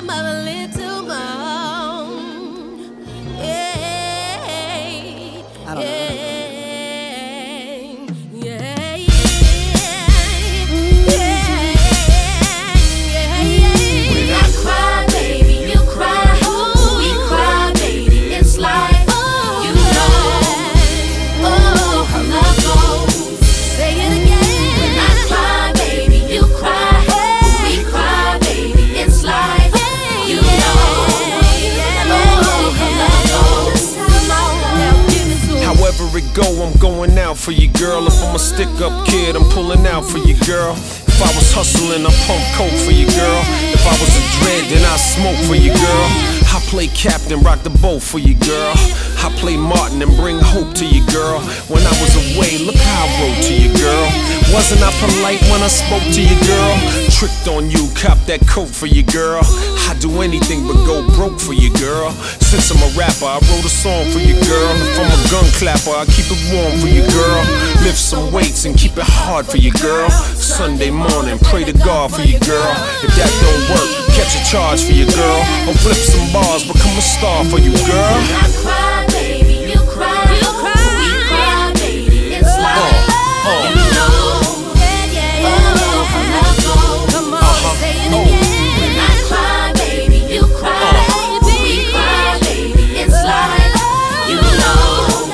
I'm a little more. Yeah, I don't know. It go, I'm going out for you, girl. If I'm a stick-up kid, I'm pulling out for you, girl. If I was hustling, I pump coke for you, girl. If I was a dread, then I smoke for you, girl. I play captain, rock the boat for you, girl. I play Martin and bring hope to you, girl. When I was away, look how I wrote to you, girl. Wasn't I polite when I spoke to you, girl? Tricked on you, cop that coat for you, girl. I do anything but go broke for you, girl. Since I'm a rapper, I wrote a song for you, girl. If I'm a gun clapper, I keep it warm for you, girl. Lift some weights and keep it hard for you, girl. Sunday morning, pray to God for you, girl. If that don't work, catch a charge for you, girl. Or flip some bars, become a star for you, girl. I cry, baby, you cry. You cry. We cry, baby, it's life. You know, come on, say it again. When I cry, baby, you cry. We cry, baby, it's life. You know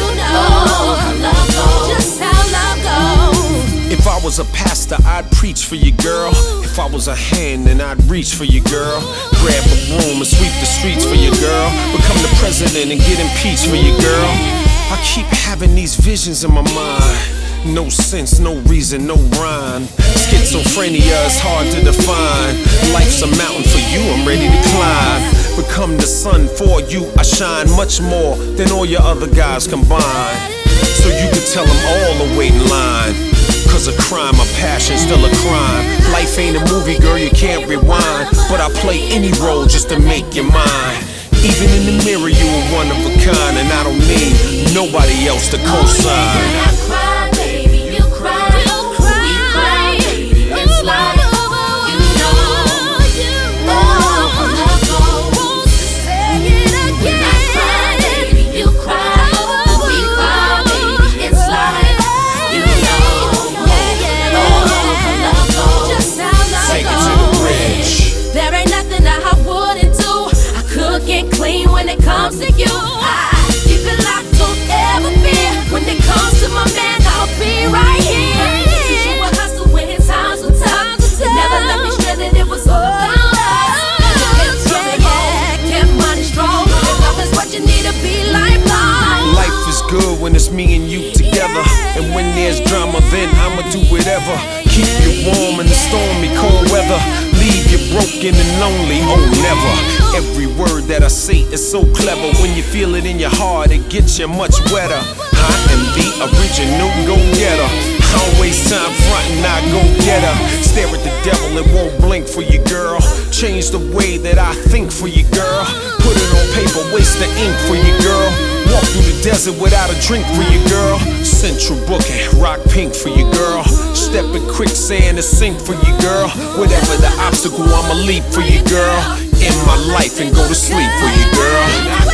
how love goes. Just how love goes. If I was a pastor, I'd preach for you, girl. If I was a hand, then I'd reach for you, girl. Grab a broom and sweep the streets for you, girl. Become the president and get impeached for you, girl. I keep having these visions in my mind. No sense, no reason, no rhyme. Schizophrenia is hard to define. Life's a mountain for you, I'm ready to climb. Become the sun for you, I shine much more than all your other guys combined. So you can tell them all to wait in line. Cause a crime, a passion, still a crime. Life ain't a movie, girl, you can't rewind. But I play any role just to make you mine. Even in the mirror, you are one of a kind. And I don't need nobody else to co-sign. When I cry, baby, you cry. We cry, baby, it's life. You know how love goes. Say it again. When I cry, baby, you cry. We cry, baby, it's life. You know how love goes. Just how love goes. Take it to the bridge. There ain't nothing that I wouldn't do. I cook and clean when it comes to you. I keep it locked, don't ever fear. When it comes to my man, I'll be right here. Teach you a hustle when his times were tough. Never let me stranded, it was all about us. Kept money strong. Love is what you need to be lifelong. Life is good when it's me and you together. And when there's drama, then I'ma do whatever. Keep you warm in the stormy cold weather. Leave you broken and lonely, oh never. Every word that I say is so clever. When you feel it in your heart, it gets you much wetter. I am the original go-getter. I don't waste time frontin', I go get her. Stare at the devil, it won't blink for you, girl. Change the way that I think for you, girl. Put it on paper, waste the ink for you, girl. Walk through the desert without a drink for you, girl. Central booking, rock pink for you, girl. Step in quicksand and sink for you, girl. Whatever the obstacle, I'ma leap for you, girl. In my life and go to sleep for you, girl.